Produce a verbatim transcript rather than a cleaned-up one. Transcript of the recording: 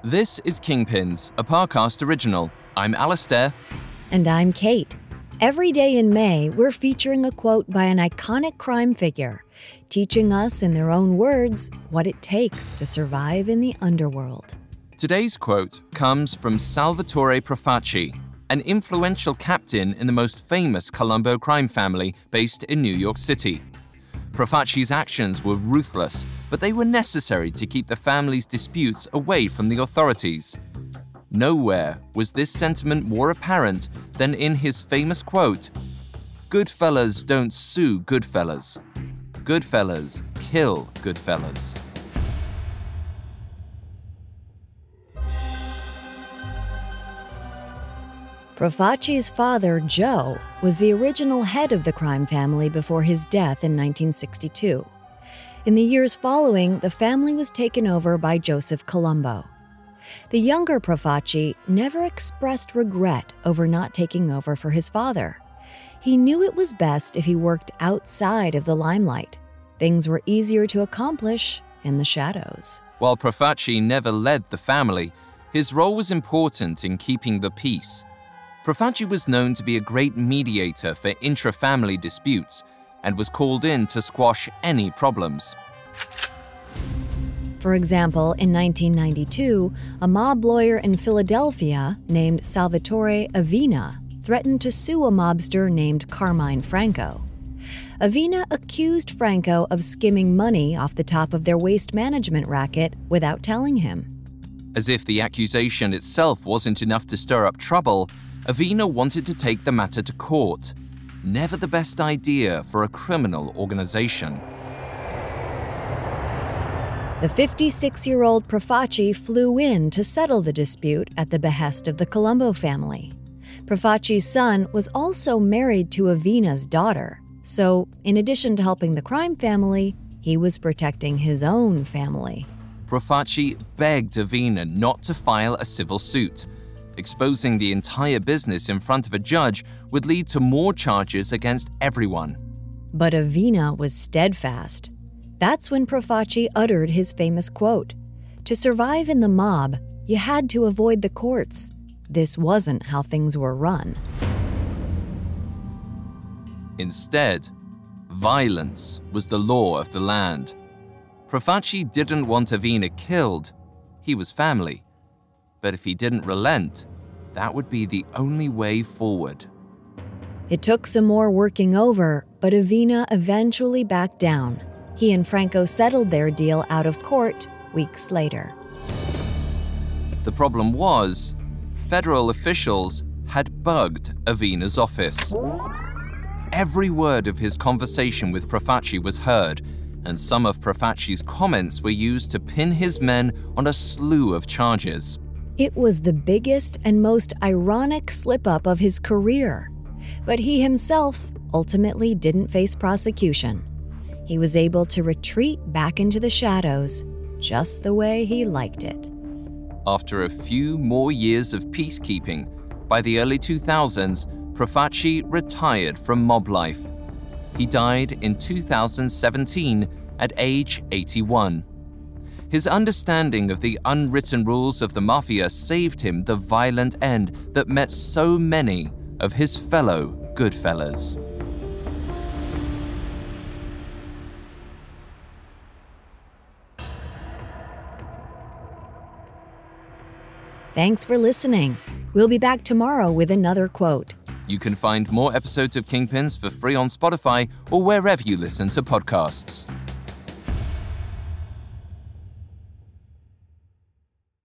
This is Kingpins, a Parcast original. I'm Alistair. And I'm Kate. Every day in May, we're featuring a quote by an iconic crime figure, teaching us in their own words what it takes to survive in the underworld. Today's quote comes from Salvatore Profaci, an influential captain in the most famous Colombo crime family based in New York City. Profaci's actions were ruthless, but they were necessary to keep the family's disputes away from the authorities. Nowhere was this sentiment more apparent than in his famous quote, "Goodfellas don't sue Goodfellas. Goodfellas kill Goodfellas." Profaci's father, Joe, was the original head of the crime family before his death in nineteen sixty-two. In the years following, the family was taken over by Joseph Colombo. The younger Profaci never expressed regret over not taking over for his father. He knew it was best if he worked outside of the limelight. Things were easier to accomplish in the shadows. While Profaci never led the family, his role was important in keeping the peace. Profaci was known to be a great mediator for intra-family disputes and was called in to squash any problems. For example, in nineteen ninety-two, a mob lawyer in Philadelphia named Salvatore Avina threatened to sue a mobster named Carmine Franco. Avina accused Franco of skimming money off the top of their waste management racket without telling him. As if the accusation itself wasn't enough to stir up trouble, Avina wanted to take the matter to court. Never the best idea for a criminal organization. The fifty-six-year-old Profaci flew in to settle the dispute at the behest of the Colombo family. Profaci's son was also married to Avina's daughter, so in addition to helping the crime family, he was protecting his own family. Profaci begged Avina not to file a civil suit. Exposing the entire business in front of a judge would lead to more charges against everyone. But Avina was steadfast. That's when Profaci uttered his famous quote, "To survive in the mob, you had to avoid the courts. This wasn't how things were run." Instead, violence was the law of the land. Profaci didn't want Avina killed. He was family. But if he didn't relent, that would be the only way forward. It took some more working over, but Avina eventually backed down. He and Franco settled their deal out of court weeks later. The problem was, federal officials had bugged Avina's office. Every word of his conversation with Profaci was heard, and some of Profaci's comments were used to pin his men on a slew of charges. It was the biggest and most ironic slip-up of his career. But he himself ultimately didn't face prosecution. He was able to retreat back into the shadows, just the way he liked it. After a few more years of peacekeeping, by the early two thousands, Profaci retired from mob life. He died in two thousand seventeen at age eighty-one. His understanding of the unwritten rules of the mafia saved him the violent end that met so many of his fellow Goodfellas. Thanks for listening. We'll be back tomorrow with another quote. You can find more episodes of Kingpins for free on Spotify or wherever you listen to podcasts.